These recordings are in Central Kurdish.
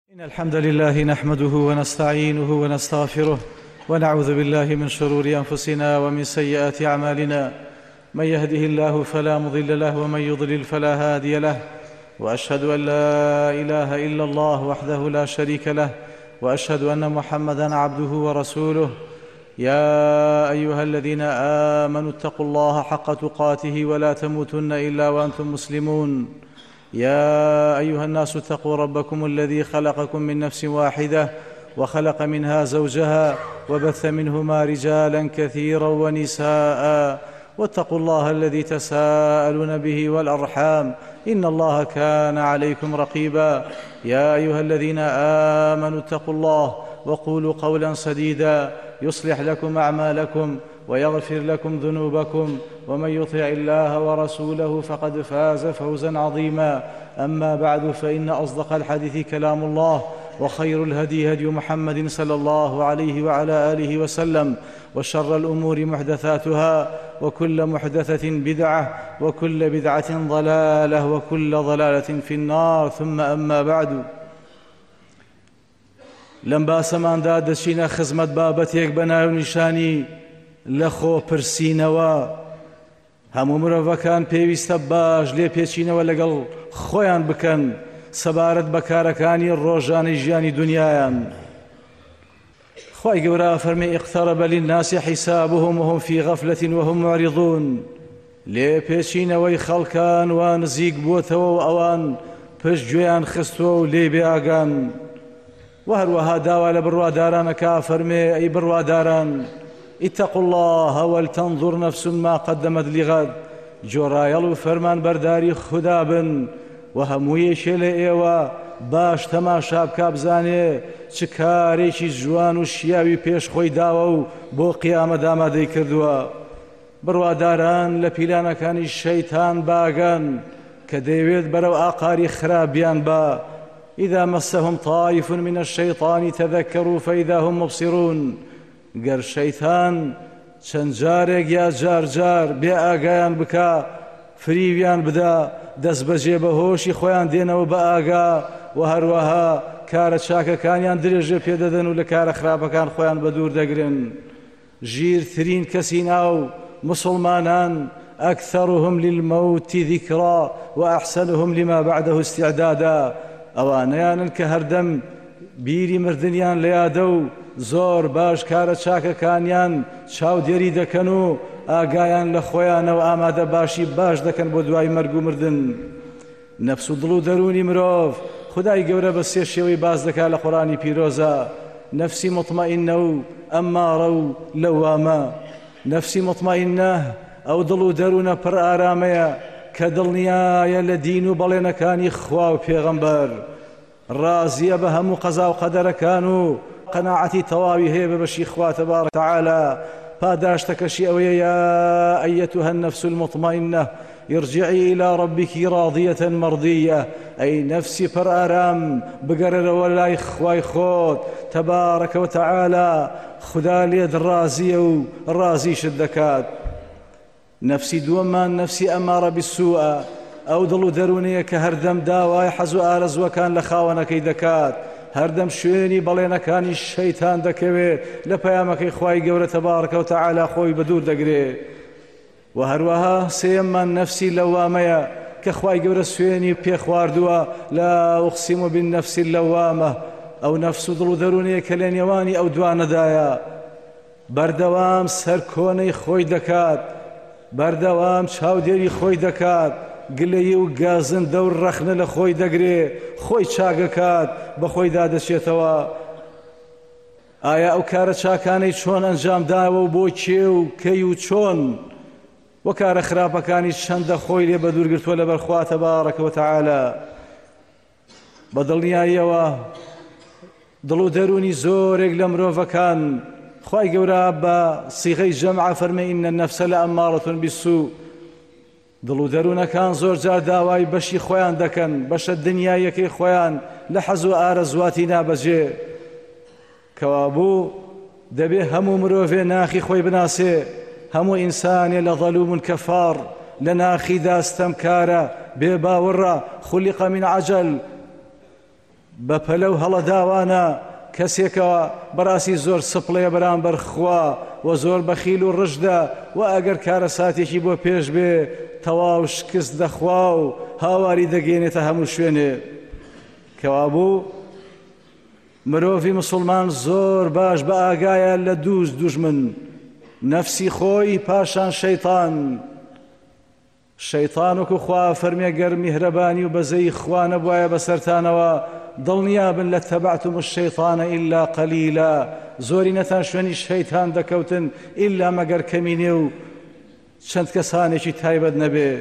إن الحمد لله نحمده ونستعينه ونستغفره ونعوذ بالله من شرور أنفسنا ومن سيئات أعمالنا. من يهده الله فلا مضل له ومن يضلل فلا هادي له، وأشهد أن لا إله إلا الله وحده لا شريك له، وأشهد أن محمدًا عبده ورسوله. يا أيها الذين آمنوا اتقوا الله حق تقاته ولا تموتن إلا وأنتم مسلمون. يا أيها الناس اتقوا ربكم الذي خلقكم من نفس واحدة وخلق منها زوجها وبث منهما رجالا كثيرا ونساء، واتقوا الله الذي تساءلون به والأرحام إن الله كان عليكم رقيبا. يا أيها الذين آمنوا اتقوا الله وقولوا قولا سديدا يصلح لكم أعمالكم ويغفر لكم ذنوبكم، ومن يطع الله ورسوله فقد فاز فوزا عظيما. أما بعد، فإن أصدق الحديث كلام الله، وخير الهدي هدي محمد صلى الله عليه وعلى آله وسلم، وشر الأمور محدثاتها، وكل محدثة بدعة، وكل بدعة ضلالة، وكل ضلالة في النار. ثم أما بعد، لەم باسەماندا دەچینە خزمەت بابەتێک بە ناو نیشانی لەخۆ پرسینەوە. هەموو مرۆڤەکان پێویستە باش لێ پێچینەوە لەگەڵ خۆیان بکەن سەبارەت بە کارەکانی ڕۆژانەی ژیانی دنیایان. خوای گەورە فەرمێ اقترب للناس حسابهم وهم في غفلة وهم معرضون. لێ پێچینەوەی خەڵکان وا نزیک بووتەوە و ئەوان پشتگوێیان خستووە و لێ بێئاگان. و هەروەها داوا لە بڕوادارانەکە فەرمێ ئەی بڕواداران، اتقوا الله ولتنظر نفس ما قدمت لغد. جۆڕایەڵ و فەرمان بەرداری خوددا بن و هەموویەکێ لە ئێوە باش تەماشا بکا بزانێ چ کارێکی جوان و شیاوی پێش خۆی داوە و بۆ قیامەت ئامادەی کردووە. بڕواداران لە پیلانەکانی شەیتان باگەن کە دەیەوێت بەرەو ئاقاری خراپیان بە. إذا مسهم طائف من الشيطان تذكروا فإذا هم مبصرون. گەر شەیتان چەند جارێک یا جار جار بێ ئاگایان بکا، فریویان بدا، دەست بەجێ بە هۆشی خۆیان دێنەوە بە ئاگا، و هەروەها کارە چاکەکانیان درێژە پێدەدەن و لە کارە خراپەکان خۆیان بە دوور دەگرن. ژیرترین کەسی ناو مسلمانان ئەکثەرهم للمەوت ذیکرا وأحسنهم لما بعده استعدادا. ئەوانەیانن کە هەردەم بیری مردنیان لە یادە و زۆر باش کارە چاکەکانیان چاودێری دەکەن و ئاگایان لە خۆیانەوە ئامادە باشی باش دەکەن بۆ دوای مەرگ و مردن. نەفس و دڵ و دەرونی مرۆڤ خودای گەورە بە سێ شێوەی باز دەکات لە قورئانی پیرۆزە: نەفسی مطمئینە و ئەمارە و لەوامە. نەفسی مطمئینە ئەو دڵ و دەروونە پڕ ئارامەیە کە دڵنیایە لە دین و بەڵێنەکانی خوا و پێغەمبەر، ڕازیە بە هەموو قەزا و قەدەرەکان و قەناعەتی تەواوی هەیە بە بەشی خوا تەبارەکە وتەعالە. پاداشتەکەشی ئەوەیە: یا ئەیەتوها النەفس المطمئینە ارجعی إلى ربك راضية مرضية. ئەی نەفسی پڕ ئارام، بگەڕێرەوە لای خوای خۆت تەبارەکە وتەعالە. خوددا لێت ڕازیە و ڕازیشت دەکات. نەفسی دووەممان نەفسی ئەمارە بالسوءە، ئەو دڵ و دەروونەیە کە هەردەم داوای حەز و ئارەزوەکان لە خاوەنەکەی دەکات، هەردەم شوێنی بەڵێنەکانی شەیتان دەکەوێت، لە پەیامەکەی خوای گەورە تەبارەکە وتەعالە خۆی بە دوور دەگرێت. و هەروەها سێیەممان نەفسی لەوامەیە کە خوای گەورە سوێنی پێخواردووە: لا ئوقسیم بالنەفس اللەوامە. ئەو نەفس و دڵ و دەروونەیە کە لە نێوانی ئەو دوانەدایە بەردەوام سەرکۆنەی خۆی دەکات، بەردەوام چاودێری خۆی دەکات، گلەیی و گازندە و ڕەخنە لە خۆی دەگرێ، خۆی چاگەکات، بە خۆی دادەچێتەوە. ئایا ئەو کارە چاکانەی چۆن ئەنجام داوە و بۆ کێ و کەی و چۆن؟ وە کارە خراپەکانی چەندە خۆی لێ بە دوورگرتووە لەبەر خوا تەبارەکە وتەعالە. بە دڵنیاییەوە دڵ و دەرونی زۆرێک لە مرۆڤەکان خوای گەورە بە سیغەی جەمع فەرمێ: ئین النەفسە لەئەمارەة بالسوء. دڵ و دەروونەکان زۆر جار داوای بەشی خۆیان دەکەن، بەشە دنیایەکەی خۆیان لە حەز و ئارەزواتی نابەجێ، کەوابوو دەبێ هەموو مرۆڤێ ناخی خۆی بناسێ. هەموو ئینسانێ لە ظەلووم کەفار، لە ناخی داستەمکارە، بێ باوەڕە، خولیق من عەجەل. بە پەلە و هەڵەداوانە کەسێکەوە بەڕاستی زۆر سپڵێ بەرامبەر خوا و زۆر بەخیل و ڕژدە و ئەگەر کارە ساتێکی بۆ پێش بێ تەواو شکست دەخوا و هاواری دەگەێنێتە هەموو شوێنێ. کەوابوو مرۆڤی مسلمان زۆر باش بە ئاگایە لە دووس دوژمن، نەفسی خۆی پاشان شەیطان وەکو خوا فەرمێ گەر میهرەبانی و بەزەی خوا نەبوایە بەسەرتانەوە دڵنیابن لە تەبعتم الشەیطانە ئیلا قەلیلا، زۆری نەتان شوێنی شەیطان دەکەوتن ئیلا مەگەر کەمینێ و چەند کەسانێکی تایبەت نەبێ.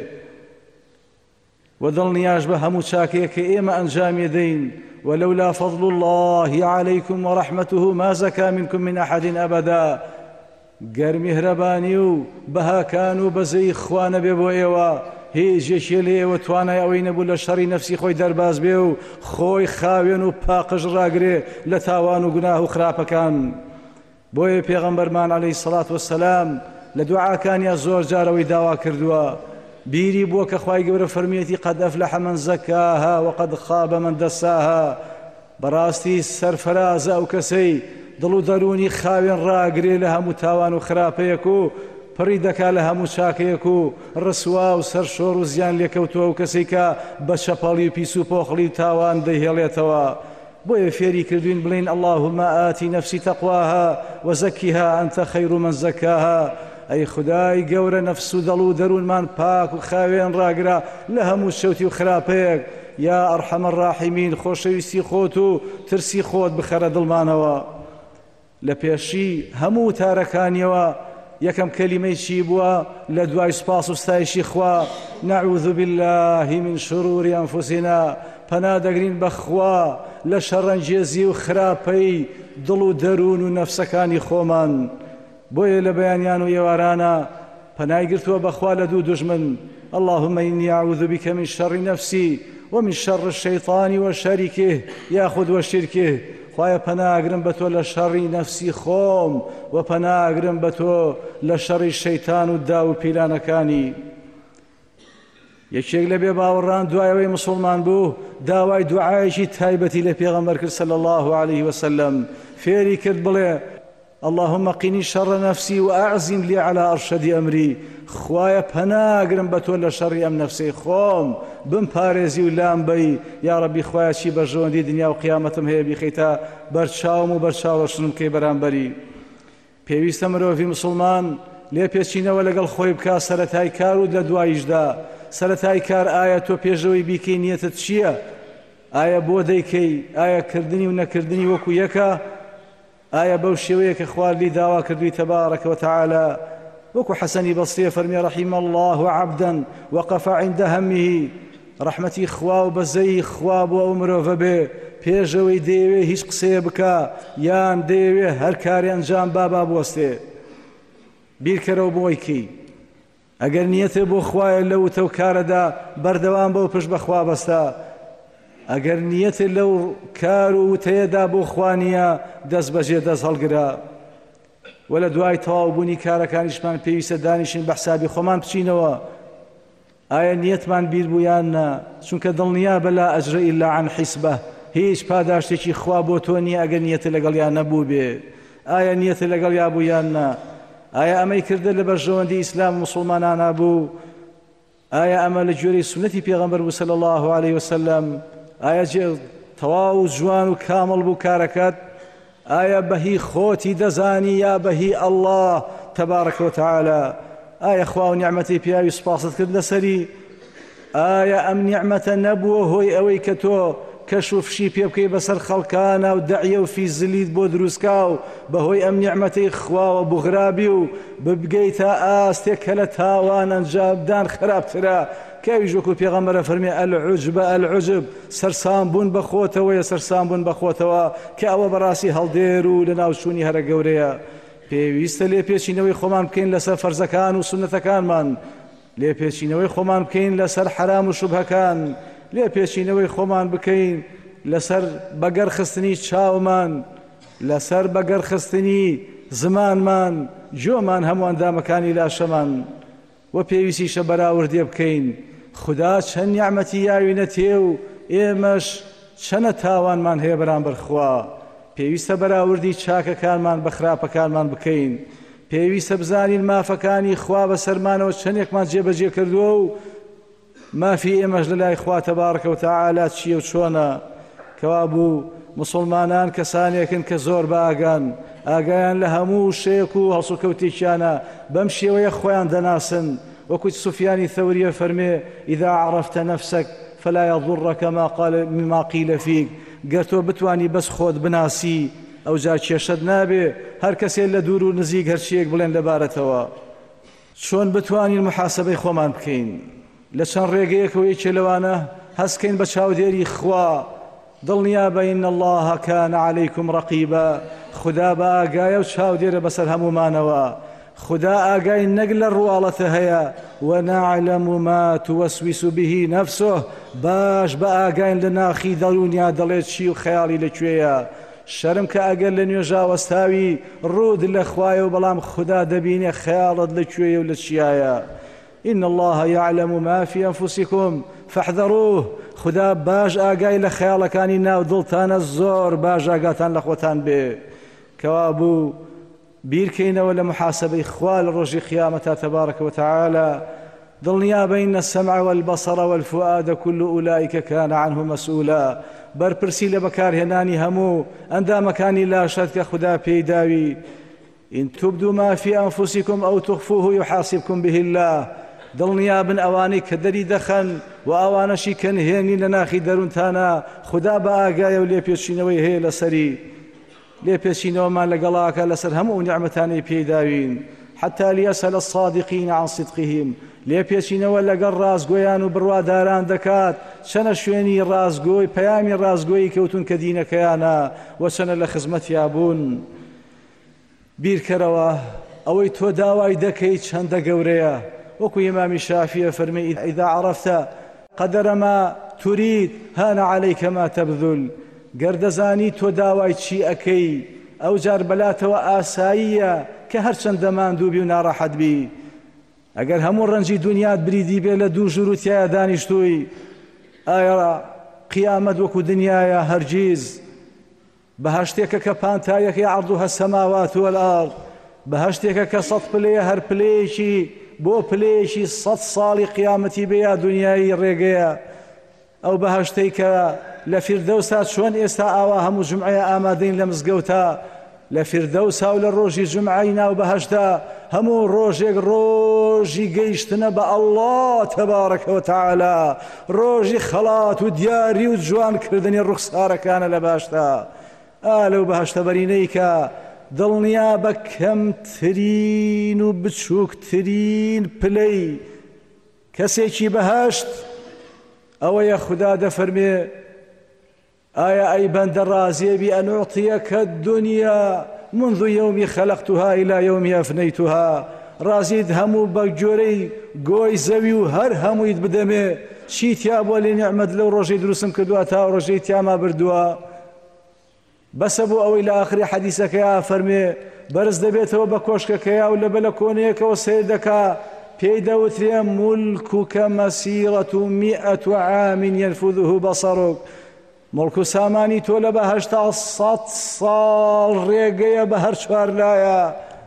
و دڵنیاش بە هەموو چاکەیە کە ئێمە ئەنجامی دەین ولولا فضل الله عليكم ورحمته ما زكى منكم من أحد أبدا. گەر میهرەبانی و بەهاکان و بەزەی خوا نەبێ بۆ ئێوە هیچ یەکێ لە ئێوە توانای ئەوەی نەبوو لە شەڕی نەفسی خۆی دەرباز بێ و خۆی خاوێن و پاقش ڕاگرێ لە تاوان و گوناه و خراپەکان. بۆیە پێغەمبەرمان عەلەیهی سەڵات وەسەلام لە دوعاکانیان زۆر جارەوەی داوا کردووە بیری بووە کە خوای گەورە فەرمیێتی قەد ئەفلەح مەن زەکاها وقەد خاب مەن دەساها. بەڕاستی سەرفەرازە ئەو کەسەی دڵ و دەرونی خاوێن ڕاگرێ لە هەموو تاوان و خراپەیەک و پڕی دەکا لە هەموو چاکەیەک و ڕسوا و سەرشۆڕ و زیان لێکەوتووە و کەسێک کە بە چەپەڵی و پیس و پۆخڵی و تاوان دەیهێڵێتەوە. بۆیە فێری کردوین بڵین اللهم ئاتی نەفسی تەقواها وزەکیها ئەنتە خەیر من زەکاها. ئەی خودای گەورە نەفس و دڵ و دەروونمان پاک و خاوێن ڕاگرا لە هەموو شەوتی و خراپەیەک. یا ئەرحەم الراحیمین خۆشەویستی خۆت و ترسی خۆت بخەرە دڵمانەوە. لە پێشی هەموو تارەکانیەوە یەکەم کەلیمەی چی بووە لە دوای سوپاس و ستایشی خوا نەعوذ بالله من شرور ئەنفوسنا، پەنا دەگرین بە خوا لە شەڕەنجێزی و خراپەی دڵ و دەروون و نەفسەکانی خۆمان. بۆیە لە بەیانیان و ئێوارانە پەنای گرتووە بەخوا لە دوو دوژمن. اللهم إني أعوذ بك من شر نفسي ومن شر الشيطان وشركه يأخذ وشركه. خوایە پەناگرم بە تۆ لە شەڕی نەفسی خۆم و پەناگرم بە تۆ لە شەڕی شەیتان و دا و پیلانەکانی. یەکێک لە بێ باوەڕان دوایەوەی مسلمان بوو داوای دوعایەکی تایبەتی لە پێغەمبەر کرد صلی الله عليه وسلم. فێری کرد بڵێ اللهم قینی شەڕ نەفسی و ئەعزم لی على ئەرشەد ئەمری. خوایە پەناگرم بە تۆ لە شەڕی ئەم نەفسەی خۆم بمپارێزی و لام بەی. یا ڕەبی خوایە چی بەژەوەندی دنیا و قیامەتم هەیە بیخەیتە بەرچاوم و بەرچاوەشنم کەی بەرامبەری. پێویستە مرۆڤی مسلمان لێ پێچینەوە لەگەڵ خۆی بکا سەرەتای کار و لە دواییشدا. سەرەتای کار ئایا تۆ پێشەوەی بیکەی نیەتت چییە؟ ئایا بۆ دەیکەی؟ ئایا کردنی و نەکردنی وەکو یەکە؟ ئایا بەو شێوەیە کە خوا لی داوا کردووی تەبارەکە وتەعالە؟ وەکو حەسەنی بەسریە فەرمیێ رەحیمە الله عەبدەن وەقەفە عیندە هەمیه. ڕەحمەتی خوا و بەزەی خوا بۆ ئەو مرۆڤە بێ پێشەوەی دەیەوێ هیچ قسەیە بکە یان دەیەوێ هەر کاری ئەنجام با بوەستێ. بیرکەرەوە بۆی کەی. ئەگەر نیەتێ بۆ خوایە لەو تەو کارەدا بەردەوام بەو پشت بەخوا بەستە. ئەگەر نیەتێ لەو کار و وتەیەدا بۆ خوا نییە دەست بەجێ دەست هەڵگرە. و لە دوای تەواوبوونی کارەکانیشمان پێویستە دانیشین بە حسابی خۆمان بچینەوە ئایا نیەتمان بیر بوو یان نا، چونکە دڵنیا بە لا ئەجرە ئیلا عن حیسبە، هیچ پاداشتێکی خوا بۆ تۆ نییە ئەگەر نیەتە لەگەڵیان نەبوو بێ. ئایا نیەتە لەگەڵیا بوو یان نا؟ ئایا ئەمەی کردە لە بەرژەوەندی ئیسلام و مسلمانانە بوو؟ ئایا ئەمە لە گوێرەی سونەتی پێغەمبەر بوو صلی الله عليه وسلم؟ ئایا تەواو جوان و کامڵ بوو کارەکەت؟ ئایا بەهی خۆتی دەزانی یا بەهی ئەڵڵاه تەبارەکە وتەعالە؟ ئایا خوا و نیعمەتی پیاوی سوپاست کرد لەسەری؟ ئایا ئەم نیعمەتە نەبووە هۆی ئەوەی کە تۆ کەش و فشی پێ بکەی بەسەر خەڵکانە و دەعیە و فیزلیت بۆ دروستکا و بەهۆی ئەم نیعمەتەی خواوە بوغرابی و ببگەیتە ئاستێک کە لە تاوان ئەنجامدان خراپترە؟ کاویش وەکو پێغەمبەرە فەرمێ ئەلعوجبە ئەلعوجب، سەرسام بوون بە خۆتەوەیە، سەرسام بوون بە خۆتەوە کە ئەوە بەڕاستی هەڵدێر و لە ناوچوونی هەرە گەورەیە. پێویستە لێپێچینەوەی خۆمان بکەین لەسەر فەرزەکان و سونەتەکانمان، لێپێچینەوەی خۆمان بکەین لەسەر حرام و شوبهەکان، لێپێچینەوەی خۆمان بکەین لەسەر بەگەرخستنی چاومان، لەسەر بەگەرخستنی زمانمان، جۆمان، هەموو ئەندامەکانی لاشەمان. و پێویستیشە بەراوردێ بکەین خوددا چەند نیعمەتی یاوینە تێ و ئێمەش چەنە تاوانمان هەیە بەرامبەر خوا. پێویستە بەراوردی چاکەکانمان بە خراپەکانمان بکەین. پێویستە بزانین مافەکانی خوا بەسەرمانەوە چەندێکمان جێبەجێ کردووە و مافی ئێمەش لە لای خوا تەبارەکە و تەعالا چییە و چۆنە. کەوا بوو مسلمانان کەسانێکن کە زۆر باگان، ئاگایان لە هەموو شەیەک و هەڵسوکەوتێکیانە، بەم شێوەیە خۆیان دەناسن. وەکو سوفیانی ثەوریە فەرمێ ئیذا عرفت نفسك فلا يضرك ما قيل فيك. گەر تۆ بتوانی بەس خۆت بناسی ئەوجا کێشەت نابێ هەر کەسێک لە دوور و نزیک هەرچیەک بڵێن لەبارەتەوە. چۆن بتوانین محاسبەی خۆمان بکەین لە چەند ڕێگەیەکەوە یەکێ لەوانە هەستکەین بە چاودێری خوا. دڵنیا بە ئین الله کان عەلەیکم ڕەقیبا. خدا بە ئاگایە و چاودێرە بەسەر هەمومانەوە. خدا ئاگای نەک لە ڕواڵەتە هەیە وەنەعلەم ما توەسویس به نەفسه. باش بە ئاگاین لە ناخی دەرونیا دەڵێت چی و خەیاڵی لەکوێیە. شەرم کە ئەگەر لە نوێژا وەستاوی ڕوود لە خوایە و بەڵام خدا دەبینێ خەیاڵت لەکوێیە و لە چیایە. إن الله يعلم ما في أنفسكم فاحذروه. خدا باش ئاگای لە خەیاڵەکانی ناو دڵتانە زۆر باش ئاگاتان لە خۆتان بێ. کەوا بوو بیرکەینەوە لە محاسبەی خوا لە ڕۆژی قیامەتا تەبارەکە وتەعالا. دڵنیا بە ئین السەمع والبەصر والفؤاد كل أولئك كان عنه مسؤولا. بەرپرسی لە بەکارهێنانی هەموو ئەندامەکانی لاشت کە خدا پێی داوی. إن تبدوا ما في أنفسكم أو تخفوه يحاسبكم به الله. دڵنیا بن ئەوانەی کە دەری دەخەن و ئەوانەشی کە نهێنی لە ناخی دەروونتانە خدا بە ئاگایە و لێپێچینەوەی هەیە لەسەری. لێپێچینەوەمان لەگەڵاکە لەسەر هەموو نیعمەتانەی پێی داوین. حتى ليسأل الصادقين عن صدقهم. لێپێچینەوە لەگەڵ ڕازگۆیان و بڕواداران دەکات چەنە شوێنی ڕازگۆی پەیامی ڕازگۆیی کەوتون کە دینەکەیانە و چەنە لە خزمەتیا بوون. بیرکەرەوە ئەوەی تۆ داوای دەکەی چەندە گەورەیە. وەکو ئیمامی شافیە فەرمێ ئیذا عرفت قدر ما تريد هان عليك ما تبذل. گەر دەزانی تۆ داوای چی ئەکەی ئەو جار بەلاتەوە ئاساییە کە هەرچەند دەماندوو بی و ناڕەحەت بی. ئەگەر هەموو ڕەنجی دنیات بریدی بێ لە دوو ژوور و تایە دانیشتووی ئایا قیامەت وەکو دنیایە؟ هەرگیز. بەهەشتێکە کە پانتایەکی عەرضها السەماوات والئەرض. بەهەشتێکە کە 100 پلەیە هەر پلەیەکی بۆ پلەیەکی 100 ساڵی قیامەتی بێ یا دنیای ڕێگەیە. ئەو بەهەشتەی کە لە فیردەوسا چۆن ئێستا ئاوا هەموو جمعەیە ئامادەین لە مزگەوتە لە فیردەوسا و لە ڕۆژی جمعەی ناو بەهەشتا هەموو ڕۆژێک ڕۆژی گەیشتنە بە ئەڵڵا تەبارەکە وتەعالا. ڕۆژی خەڵات و دیاری و جوانکردنی ڕوخسارەکانە لە باشتا. لەو بەهەشتە بەرینەی کە دڵنیا بە کەمترین و بچووکترین پلەی کەسێکی بەهەشت ئەوەیە خدا دەفەرمێ ئایا ئەی بەندە ڕازێبی ئەن ئوعطیەکە الدنیا منذ يوم خلقتها إلى يوم أفنيتها. ڕازیت هەموو بە جۆرەی گۆی زەوی و هەر هەموویت بدەمێ چیتیا بۆ لێ نیعمەت لەو ڕۆژەی دروستم کردووە تا ڕۆژەی تیاما بردووە. بەسە بۆ ئەوەی لە ئاخری حەدیسەکەیە فەرمێ بەرز دەبێتەوە بە کۆشکەکەیە و لە بەلە کۆنەیەکەوە سیر دەکا پێی دەوترێ مولکوکە مەسیرەت 100 عام ينفذه بصرك. مڵک و سامانی تۆ لە بەهەشتا 100 ساڵ ڕێگەیە بە هەر چوار لایە.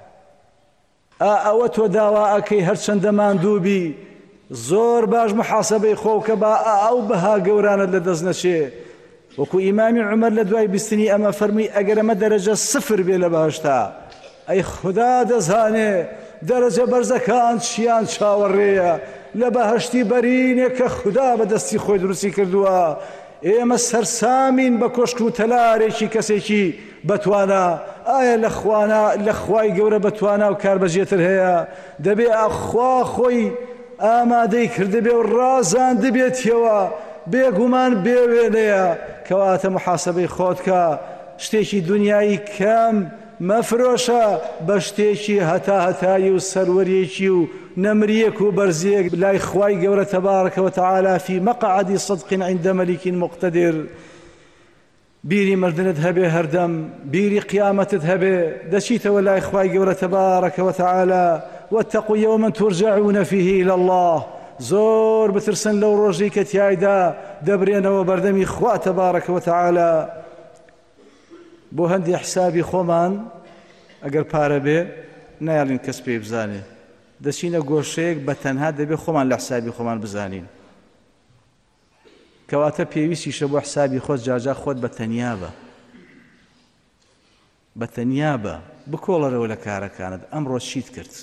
ئەوە تۆ داوا ئەکەی هەرچەندە ماندوو بی زۆر باش محاسبەی خۆ کە با ئەو بەها گەورانت لە دەست نەچێ. وەکو ئیمامی عومەر لە دوای بیستنی ئەمە فەرمی ئەگەر ئەمە دەرەجە 0 بێ لە بەهەشتا ئەی خدا دەزانێ دەرەجە بەرزەکان چیان چاوەڕێیە لە بەهەشتی بەرینێ کە خدا بەدەستی خۆی دروستی کردووە. ئێمە سەرسامین بە کۆشک و تەلارێکی کەسێکی بەتوانە. ئایا لە خوای گەورە بەتوانە و کاربەجێتر هەیە؟ دەبێ ئەخوا خۆی ئامادەی کردبێ و ڕازان دەبێتەوە بێگومان بێوێنەیە کەواتە محاسبەی خۆت کە شتێکی دنیایی کەم مەفرۆشە بە شتێکی هەتایی و سەروەریەکی و نەمریەک و بەرزیەک لای خوای گەورە تەبارەکە وتەعالا فی مەقعدی صدق عند مەلیک مقتدر. بیری مردنت هەبێ هەردەم بیری قیامەتت هەبێ دەچیتەوە لای خوای گەورە تەبارەکە وتەعالا واتقوا يوما ترجعون فيه إلى الله. زۆر بترسن لەو ڕۆژی کە تیایدا دەبرێنەوە بەردەمی خوا تەبارەکە وتەعالە. بۆ هەندی حسابی خۆمان ئەگەر پارە بێ نایڵین کەس پێی بزانێ، دەچینە گۆشەیەک بە تەنها دەبێت خۆمان لە حسابی خۆمان بزانین، کەواتە پێویستیشە بۆ حسابی خۆت جاجا خۆت بە تەنیا بە بکۆڵەرەوە لە کارەکانت ئەمڕۆ چیت کرد.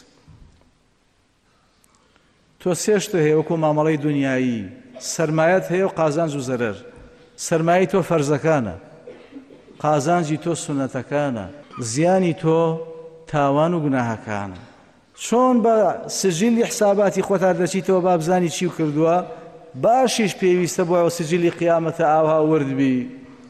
تۆ سێشتە هەیە وەکو مامەڵەی دنیایی، سەرمایەت هەیە و قازانج و زەرەر. سەرمایی تۆ فەرزەکانە، قازانجی تۆ سونەتەکانە، زیانی تۆ تاوان و گوناهەکانە. چۆن بە سجلی حساباتی خۆتا دەچیتەوە با بزانی چی کردووە، باشیش پێویستە بۆ ئەو سجلی قیامەتە ئاوا وردبی.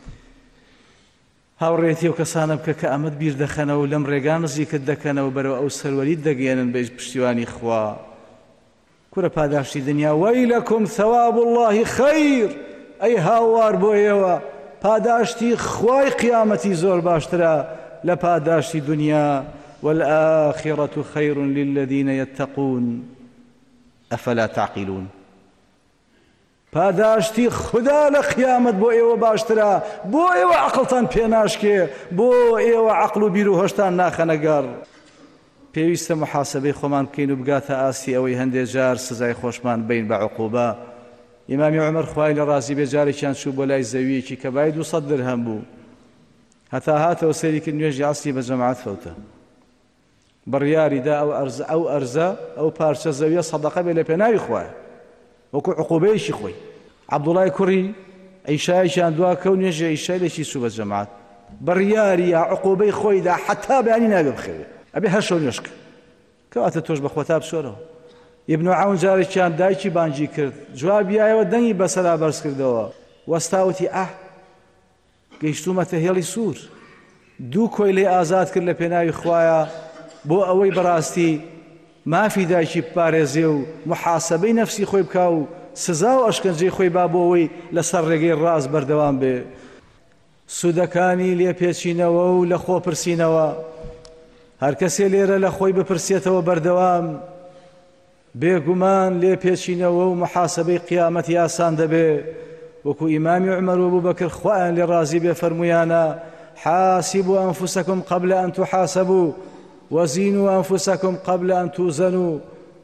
هاوڕێتی و کەسانە بکە کە ئەمەد بیر دەخەنەوە و لەم ڕێگان نزیکت دەکەنەوە بەرەوە ئەو سەروەریت دەگەێنن بە پشتیوانی خوا. کورە پاداشتی دنیا وەیلەکم ثەواب الله خەیر، ئەی هاوار بۆ ئێوە پاداشتی خوای قیامەتی زۆر باشترە لە پاداشتی دنیا. والآخرة خير للذين يتقون أفلا تعقلون. پاداشتی خدا لە قیامەت بۆ ئێوە باشترە، بۆ ئێوە عەقڵتان پێناشکێ، بۆ ئێوە عەقڵ و بیر و هۆشتان ناخەنەگەڕ. پێویستە محاسبەی خۆمان بکەین و بگاتە ئاستی ئەوەی هەندێک جار سزای خۆشمان بین بە عوقوبە. ئیمامی عومەر خوای لە ڕازی بێ جارێکیان چوو بۆ لای زەویەکی کە بای 200 درهەم بوو، هەتا هاتەوە سەیری کرد نوێژی عەسری بە جەماعەت فەوتە، بڕیاریدا ئەو ئەرزە ئەو پارچە زەویە سەدەقە بێ لە پێناوی خوایە وەکو عقوبەیەکی خۆی. عەبدوڵای کوڕی ئەیشایەکیان دوا کە و نوێژی ئەیشای لێکی چوو بە جەماعەت، بڕیاریە عقوبەی خۆیدا حەتا بەیانی نابێ بخەوێ، ئەبێ هەر شەو نوێژ کە. کەواتە تۆش بە خۆتا بسۆرەوە. ئیبن عەون جارێکیان دایکی بانگی کرد، جوابیایەوە دەنگی بەسەرا بەرز کردەوە، وەستاوتی ئەح گەیشتومەتە هێڵی سوور. دوو کۆی لێ ئازاد کرد لە پێناوی خوایە بۆ ئەوەی بەڕاستی مافی دایکی بپارێزێ و محاسبەی نەفسی خۆی بکا و سزا و ئەشکەنجەی خۆی با بۆ ئەوەی لەسەر ڕێگەی ڕاست بەردەوام بێ. سوودەکانی لێپێچینەوە و لە خۆپرسینەوە، هەر کەسێ لێرە لە خۆی بپرسێتەوە بەردەوام، بێگومان لێپێچینەوە و محاسبەی قیامەتی ئاسان دەبێ. وەکو ئیمامی عومەر و بوبەکر خوایان لێ ڕازی بێ فەرموویانە حاسبوا أنفسكم قبل أن تحاسبوا وزینوا أنفسكم قبل أن توزنوا.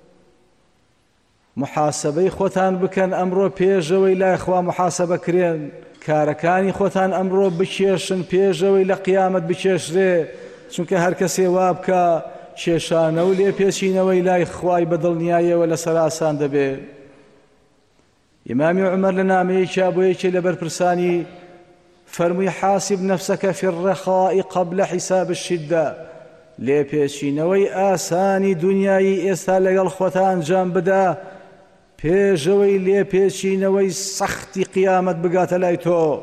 محاسبەی خۆتان بکەن ئەمڕۆ پێشەوەی لای خوا محاسبە کرێن، کارەکانی خۆتان ئەمڕۆ بکێشن پێشەوەی لە قیامەت بکێشرێ، چونکە هەر کەسێ وا بکە کێشانە و لێپێچینەوەی لای خوای بەدڵنیاییەوە لەسەر ئاسان دەبێت. ئیمامی عومەر لە نامەیەکیا بۆ یەکێ لە بەرپرسانی فەرمووی حاسب نفسك في الرخاء قبل حساب الشدة. لێپێچینەوەی ئاسانی دنیایی ئێستا لەگەڵ خۆتان ئەنجام بدە پێشەوەی لێپێچینەوەی سەختی قیامەت بگاتە لای تۆ.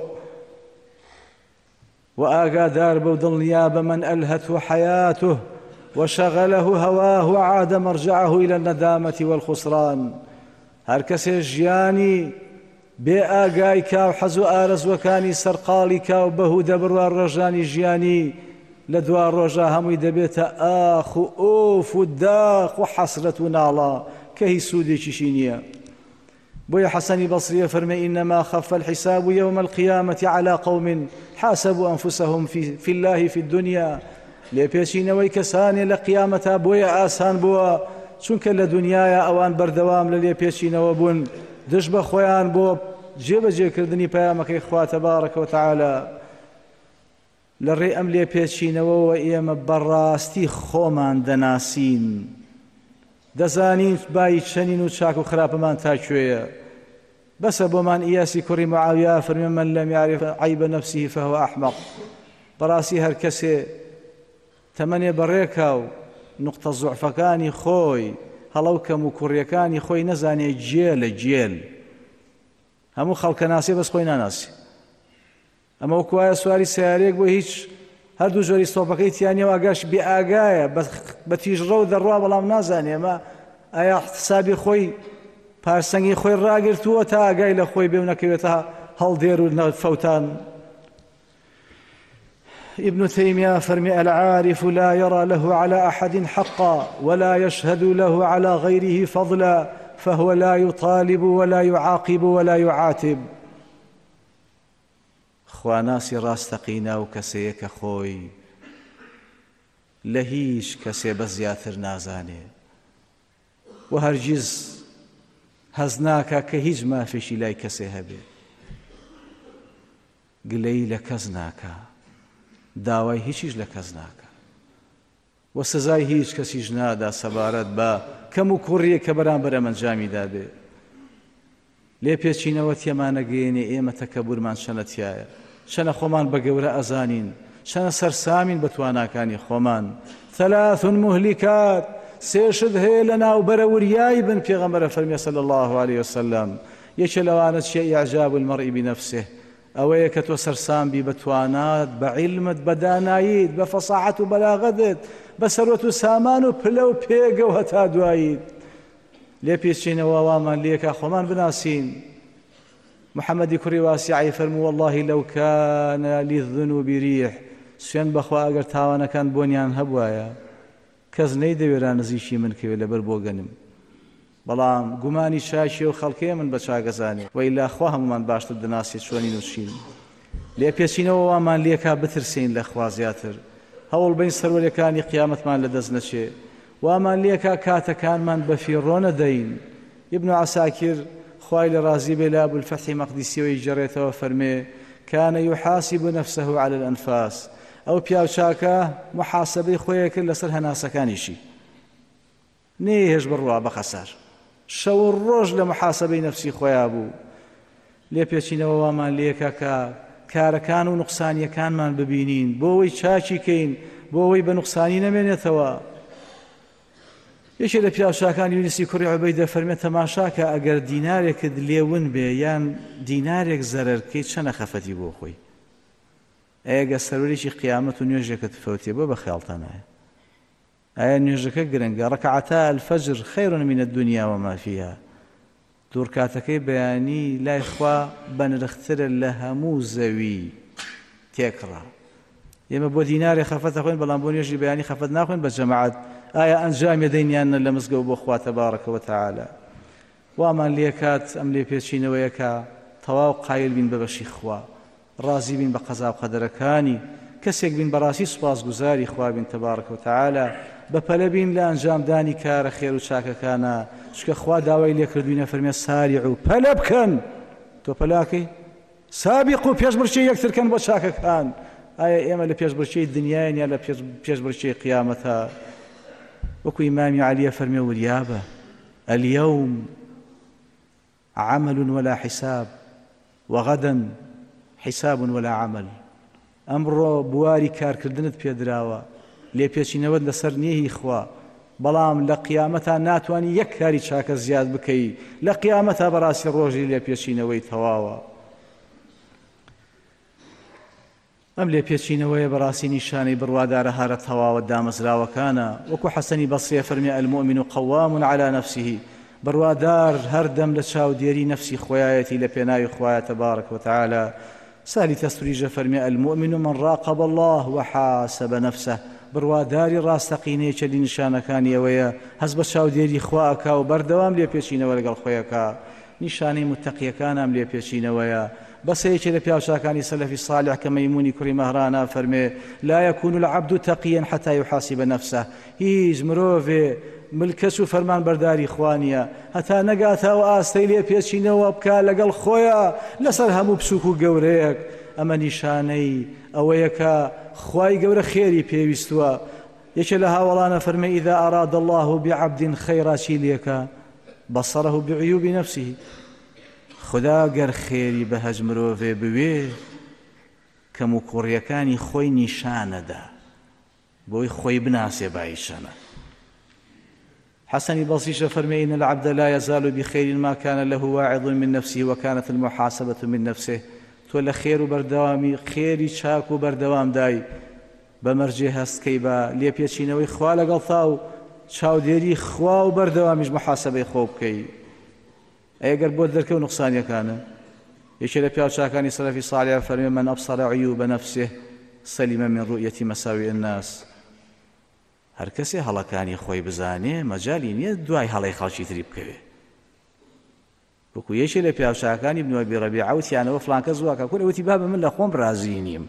وآگادار بەو دڵنیا بە من ئەلهەته حەیاتوه وشغله هواه وعاد مرجعه إلى الندامة والخسران. هەر کەسێ ژیانی بێ ئاگای کا و حەز و ئارەزوەکانی سەرقاڵی کا و بەهوو دەبڕوە ڕۆژانی ژیانی لە دوا ڕۆژە هەمووی دەبێتە ئاخ و ئۆف و داخ و حەسرەت و ناڵە کە هیچ سوودێکیشی نییە. بۆیە حەسەنی بەسریە فەرمێ ئینەما خەفە الحساب يوم القيامة على قوم حاسبوا أنفسهم في الله في الدنيا. لێپێچینەوەی کەسانێ لە قیامەتا بۆیە ئاسان بووە چونکە لە دنیاە ئەوان بەردەوام لە لێپێچینەوە بوون، دش بە خۆیان بۆ جێبەجێکردنی پەیامەکەی خوا تەبارەکە و تەعالە. لە ڕێ ئەم لێپێچینەوەوە ئێمە بەڕاستی خۆمان دەناسین، دەزانین بای چەنین و چاک و خراپەمان تاکوێیە. بەسە بۆمان ئیاسی کوڕی معاویە فەرمێ من لەم یعرف عیب نەفسه فهو ئەحمەق. بەڕاستی هەر کەسێ تەمەنێ بەڕێکە و نقطە زوعفەکانی خۆی هەڵەوکەم و کوڕیەکانی خۆی نەزانێ جێلە جێل، هەموو خەڵکە ناسێ بەس خۆی ناناسی. ئەمە وەکو وایە سواری سیارەیەک بۆ هیچ هەردوو جۆری ستۆپەکەی تیانیەوە ئاگاش بێ ئاگایە بە تیژڕە و دەڕوا بەڵام نازانێ ئەمە ئایا احتسابی خۆی پارسەنگی خۆی ڕاگرتووە تا ئاگای لە خۆی بێ و نەکەوێتە هەڵدێر و فەوتان. ابن تيمية فرمي العارف لا يرى له على أحد حقا ولا يشهد له على غيره فضلا فهو لا يطالب ولا يعاقب ولا يعاتب. خواناسی ڕاستەقینە و کەسەیە کە خۆی لە هیچ کەسێ بە زیاتر نازانێ و هەرگیز هەز ناکە کە هیچ مافێکی لای کەسێ هەبێ، گلەی لە کەس ناکە، داوای هیچیش لە کەس ناکە و سزای هیچ کەسیش نادا سەبارەت بە کەم و کوڕیە کە بەرامبەر ئەمەنجامیدا بێ. لێ پێچینەوە تێمانەگەیەنێ ئێمە تەکەبورمان شەنەتیایە، شەنە خۆمان بە گەورە ئەزانین، شەنە سەرسامین بە تواناکانی خۆمان. ثلاث مهلكات، سێشت هەیە لە ناوبەرە وریای بن، پێغەمبەر فەرمێ صلی الله عليه وسلم. یەکێ لەوانە چیە؟ ئیعجاب المرء بنفسه، ئەوەیە کە تۆ سەرسام بی بە توانات، بە عیلمت، بە داناییت، بە فەساحەت و بەلاغەتت، بە سەرۆت و سامان و پلە و پێگە و هەتا دواییت. لێ پێچینەوە وامان لێکە خۆمان بناسین. محەممەدی کوڕی واسیعی فەرموو والله لەو کانە للذنوب ریح، سوێن بەخوا ئەگەر تاوانەکان بۆنیان هەبوایە کەس نەیدەوێرا نزیشی من کەوێ لەبەر بۆ گەنم، بەڵام گومانی چاکی و خەڵکێ من بە چاگەزانێ وەئیلا خوا هەمومان باشتر دەناسێت چۆنین و چین. لێ پێچینەوە وامان لێکا بترسین لە خوا زیاتر، هەوڵ بین سەروەریەکانی قیامەتمان لەدەست نەچێ، وامان لێکا کاتەکانمان بەفیڕۆ نەدەین. ابن عساکر خوای لە ڕازی بێ لە ئەبولفەتحی مەقدیسیەوەی جەڕێتەوە فەرمێ كان يحاسب نفسه على الأنفاس، ئەو پیاوچاکە محاسبەی خۆیە کرد لەسەر هەناسەکانیشی، نێهێش بڕوا بە خەسار، شەو و ڕۆژ لە محاسبەی نەفسی خۆیان بوو. لێ پێچینەوە وامان لێکە کە کارەکان و نوقسانیەکانمان ببینین، بۆ ئەوەی چاکی کەین، بۆ ئەوەی بە نوقسانی نەمێنێتەوە. یەکێ لە پیاوچاکانی یونسی کوڕی عوبەیدە فەرمێ تەماشاکە ئەگەر دینارێکت لێون بێ یان دینارێک زەرەرکەی چەنە خەفەتی بۆ خۆی، ئەگە سەرۆریکی قیامەت و نوێژێکت فەوتێ بۆ بە خەیاڵتان نایە. ئایا نوێژەکە گرنگە؟ ڕەکعەتا الفەجر خەیڕ من الدنیا وما فيها، دوورکاتەکەی بەیانی لای خوا بەنرخترە لە هەموو زەوی تێکڕا. ئێمە بۆ دینارێک خەفەت دەخۆین، بەڵام بۆ نوێژی بەیانی خەفەت ناخۆین بە جەماعەت. ئایا ئەنجامی دەینیانە لە مزگەوت بۆ خوا تەبارەکە وتەعالە؟ وامان لێکات ئەم لێ پێچینەوەیە کە تەواو قایل بین بەبەشی خوا، ڕازی بین بە قەزا و قەدەرەکانی، کەسێک بین بەڕاستی سوپاسگوزاری خوا بین تەبارەکە وتەعالە، بەپەلە بین لە ئەنجامدانی کارە خێر و چاکەکانە، چکە خوا داوای لێکردوینە فەرمێ ساریعوا پەلە بکەن. تۆ پەلاکەی سابق و پێشبڕکێی یەکترکەن بۆ چاکەکان. ئایا ئێمە لە پێشبڕکێی دنیایان یا لە پێشبڕکێی قیامەتە؟ وەکو ئیمامی عەلیە فەرمێ وریابە اليوم عمل ولا حساب وغدا حساب ولا عمل. ئەمڕۆ بواری کارکردنت پێدراوە، لێ پێچینەوەت لەسەر نێهی خوا، بەڵام لە قیامەتا ناتوانی یەک کاری چاکە زیاد بکەی، لە قیامەتا بەڕاستی ڕۆژی لێ پێچینەوەی تەواوە. ئەم لێ پێچینەوەیە بەڕاستی نیشانەی بڕوادارە هەرە تەواوە دامەزراوەکانە. وەکو حەسەنی بەسریە فەرمێ المؤمن قوام على نفسه، بڕوادار هەردەم لە چاودێری نەفسی خۆیایەتی لە پێناوی خوایە تەبارەک وتەعالە. سالی تەستوریژە فەرمێ المؤمن من راقب الله وحاسب نفسه، بڕواداری ڕاستەقینەیەکە لە نیشانەکانی ئەوەیە هەست بە چاودێری خوا ئەکا و بەردەوام لێ پێچینەوە لەگەڵ خۆیەکە. نیشانەی متەقیەکانم لێ پێچینەوەیە. بەسەیەکێ لە پیاوچاکانی سەلەفی صالح کە مەیمونی کوڕی مەهرانە فەرمێ لا يكون العبد تقيا حتى يحاسب نفسه، هیچ مرۆڤێ ملکەچ و فەرمان بەرداری خوانیە هەتا نەگاتەوە ئاستەی لێ پێچینەوە بکە لەگەڵ خۆیە لەسەر هەموو بچووک و گەورەیەک. ئەمە نیشانەی ئەوەیە کە خوای گەورە خێری پێویستووە. یەکێ لە هاوڵانە فەرمێ إذا أراد الله بعبد خيرا چی لێکە؟ بصره بعيوب نفسه. خدا گەر خێری بە هەج مرۆڤێ بوێ کەم و کوڕیەکانی خۆی نیشانەدا بۆی خۆی بناسێ بایشەنە. حسنی بەسیشە فەرمێ إن العبد لا يزال بخير ما كان له واعظ من نفسه وكانت المحاسبة من نفسه. تۆ لە خێر و بەردەوامی خێری چاک و بەردەوام دای بەمەرجێ هەستکەی بە لێ پێچینەوەی خوا لەگەڵ تا و چاودێری خوا و بەردەوامیش محاسبەی خۆ بکەی. ئەگەر بۆ دەرکە و نوقسانیەکانە. یەکێ لە پیاوچاکانی سەلەفی صالح فەرمێ من أبصر عيوب نفسه سلم من رؤية مساوئ الناس. هەر کەسێ هەڵەکانی خۆی بزانێ مەجالی نییە دوای هەڵەی خەڵکی تری بکەوێ. وەکو یەکێ لە پیاوچاکانی ابن ئەبی ڕەبیعە وتیانەوە فڵان کەس وا کاکوونە وتی بابە من لە خۆم ڕازی نیم.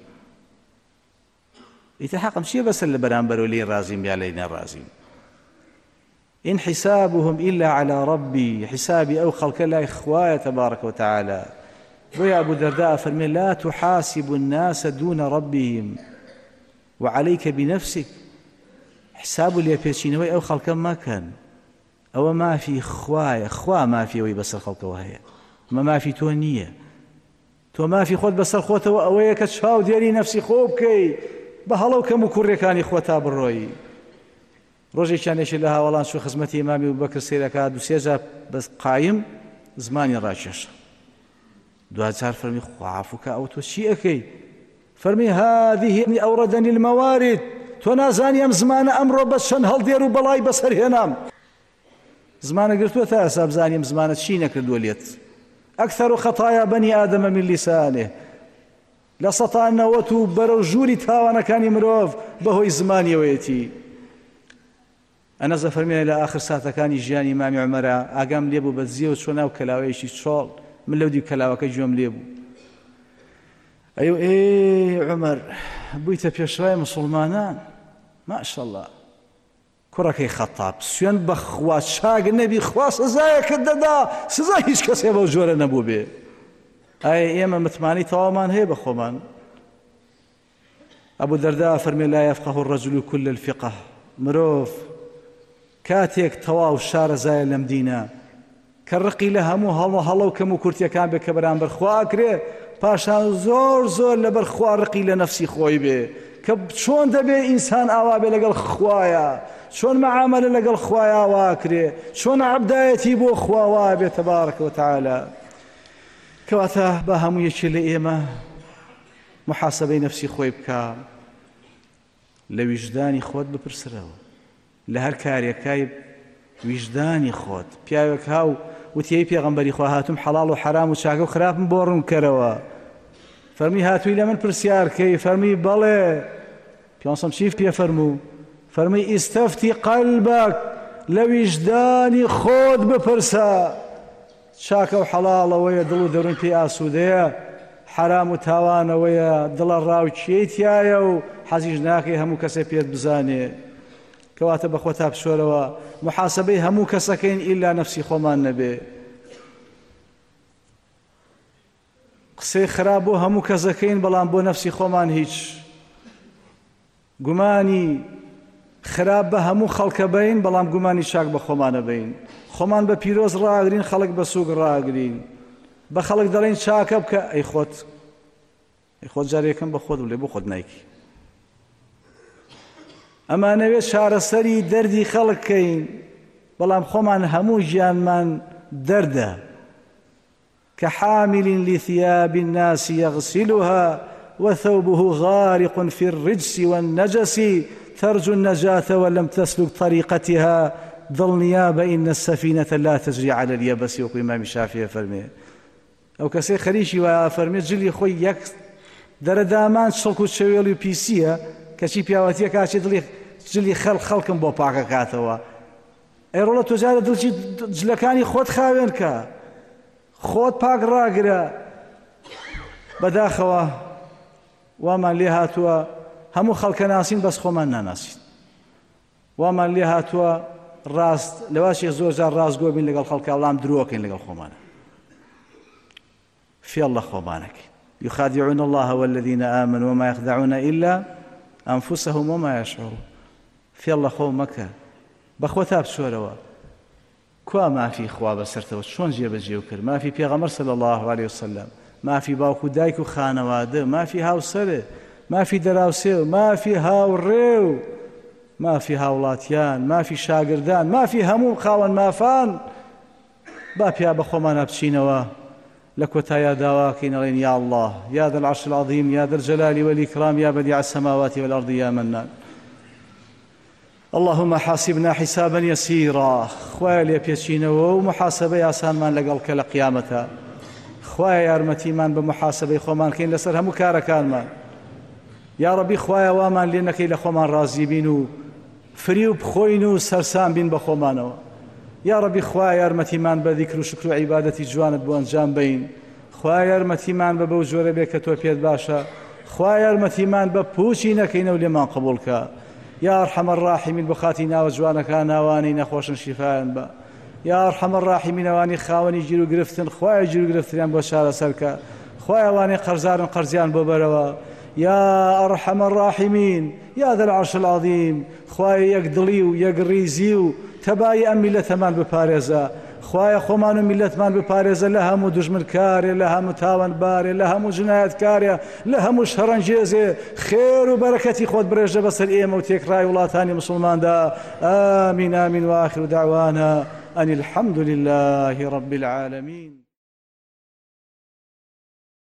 ئیتر حەقم چییە بەسەر لە بەرامبەرەوە لێی ڕازیم یا لێی نەڕازیم؟ إن حسابهم إلا على ربي حسابي أو خلق لا إخوة تبارك وتعالى. ويا أبو الدرداء فرمي لا تحاسب الناس دون ربهم وعليك بنفسك. حساب اللي بيشينوي أو خلق ما كان أو ما في خوا ما في وي بس الخلق وهي ما في تونية تو ما في خود بس الخوة وأويك تشاو ديالي نفسي خوبكي بهلو كم كوري كان إخوة بالروي. ڕۆژێکیانێکی لە هاوڵان شو خزمەتی ئیمامی ئەبوبەکر سەیرەکە دووسێجا بەس قایم زمانی ڕاکێشە. دوجار فەرمی خوا عەفوکە ئەو تۆ چی ئەەکەی؟ فەرمی هذه ئەوڕەدەنی المەوارد تۆ نازانی ئەم زمانە ئەمڕۆ بە چەند هەڵدێر و بەڵای بەسەرهێنام. زمانە گرتووە تا ئێستا بزانیم زمانە چی نەکردووە لێت. ئەکثەر خەتایا بەنی ئادەمە من لیسانێ لە 190 و بەرەو ژووری تاوانەکانی مرۆڤ بەهۆی زمانیەوەیەتی. أنا زفرمي إلى آخر ساعتكاني جاني إمامي عمرة أقام ليبو بتزيو شونا وكلاويشي شال من لودي كلاوك جوم ليبو. أيوة إيه عمر بويت بيشراي مسلمانان ما شاء الله كركي خطاب سيان بخوا شاق النبي خواص زاي كددا سزاي هيش كسي بوجور نبو به. أي إما متماني توامان هي بخومان. أبو الدرداء فرمي لا يفقه الرجل كل الفقه مروف كاتێک تەواو شارەزایە لەم دینە کە ڕقی لە هەموو هەڵە و کەم و کورتیەکان بێ کە بەرامبەر خوا ئەکرێ پاشان زۆر لەبەر خوا ڕقی لە نەفسی خۆی بێ کە چۆن دەبێ ئینسان ئاوا بێ لەگەڵ خوایە چۆن مەعامەلە لەگەڵ خوایە ئاوا ئەکرێ چۆن عەبدایەتی بۆ خوا وا بێ تەبارەکە وتەعالە. کەواتە بە هەموو یەکێ لە ئێمە محاسەبەی نەفسی خۆی بکە لە ویژدانی خۆت بپرسرەوە لە هەر کارێکای ویژدانی خۆت. پیاوێک هاو وتیەی پێغەمبەری خوا هاتووم حەڵاڵ و حەرام و چاکە و خراپم بۆ ڕوون کەرەوە. فەرمی هاتووی لە من پرسیارکەی؟ فەرمی بەڵێ. پیانسەم چی پێ فەرموو؟ فەرمی ئیستەفتی قەلبەک لە ویژدانی خۆت بپرسە چاکە و حەڵاڵەوەیە دڵ و دەروون پێی ئاسوودەیە حەرام و تاوانەوەیە دڵە ڕاوچێی تایە و حەزیش ناکەی هەموو کەسێ پێت بزانێ. کەواتە بەخۆ تا بشۆرەوە محاسبەی هەموو کەسەکەین ئیلا نەفسی خۆمان نەبێ. قسەی خراپ بۆ هەموو کەسەکەین بەڵام بۆ نەفسی خۆمان هیچ. گومانی خراپ بە هەموو خەڵکە بین بەڵام گومانی چاک بە خۆمانە بین. خۆمان بە پیرۆز ڕاگرین خەڵک بە سووک ڕاگرین. بە خەڵک دەڵێن چاکە بکە ئەی خۆت جارێکم بە خۆت بڵێ بۆ خۆت نایکی. ئەمانەوێت چارەسەری دەردی خەڵکەین بەڵام خۆمان هەموو ژیانمان دەردە كحامل لثياب الناس يغسلها وثوبه غارق في الرجس والنجس ترجو النجاة ولم تسلك طريقتها ظل نيابة إن السفينة لا تجري على اليبس. وكو إمام الشافعي فرمي أو كسي خريشي وفرمي جلي خوي يك دردامان شلكو تشويلو بيسية كشي بياواتيا كاشي دلي جلی خەڵکم بۆ پاکەکاتەوە. ئێڕۆڵە تۆجارە دڵی جلەکانی خۆت خاوێن کە خۆت پاک ڕاگرە. بەداخەوە وامان لێ هاتووە هەموو خەڵکە ناسین بەس خۆمان ناناسین. وامان لێ هاتووە ڕاست لەواشی زۆر جار ڕاستگۆ بین لەگەڵ خەڵکە وەڵام درۆکەین لەگەڵ خۆمانە. فێڵ لە خۆمانەکەین. يخادعون الله والذين آمنوا وما يخدعون إلا أنفسهم وما يشعرون. في الله خو مكة بخو تاب شوروا كوا ما في خوا بسرتو شلون جيب جيوكر ما في بيغمر صلى الله عليه وسلم ما في باوكو دايكو خانواده ما في هاو سره ما في دراوسيو ما في هاو ريو ما في هاولاتيان ما في شاگردان ما في همو خاون مافان بابيا بخو ما نبشينوا لكوتا يا دواكين يا الله يا ذا العرش العظيم يا ذا الجلال والإكرام يا بديع السماوات والأرض يا منان. اللهم حاسبنا حسابا يسيرا. خويا لي بيشينا ومحاسبه يا سان من لقلك لقيامتها. خويا يا رمتي من بمحاسبه خومان كاين لسر همو كاركان من. يا ربي خويا وامان لانك الى خومان راضي بينو فريو بخوينو سرسان بين بخومانو. یا ڕەبی خوای یارمەتیمان بە ذیکر و شکر و عیبادەتی جوانت بۆ ئەنجام بین، خوای یارمەتیمان بە بەو جۆرە بێ کە تۆ پێت باشە، خوای یارمەتیمان بە پوچی نەکەینە و لێمان قبوڵ کە. یا ئەرحەم الراحیمین بۆ خاتی ناوە جوانەکان ناوانی نەخۆشن شیفایان بە. یا ئەرحەم الراحیمین ئەوانی خاوەنی گیر و گرفتن خوای گیر و گرفتیان بۆ چارەسەر کە، خوای ئەوانی قەرزارن قەرزیان بۆ بەرەوە. یا ئەرحەم الراحیمین یا ذا العرش العظیم خوای یەکدڵی و یەکڕیزی و تەبایی ئەم میلەتەمان بپارێزە، خوایە خۆمان و میلەتمان بپارێزە لە هەموو دوژمنکارێ، لە هەموو تاوانبارێ، لە هەموو جنایەتکارێ، لە هەموو شەڕەنجێزێ، خێر و بەرەکەتی خۆت برێژە بەسەر ئێمە و تێکڕای وڵاتانی مسلماندا. ئامین ئامین و آخر دعوانا أن الحمد لله رب العالمين.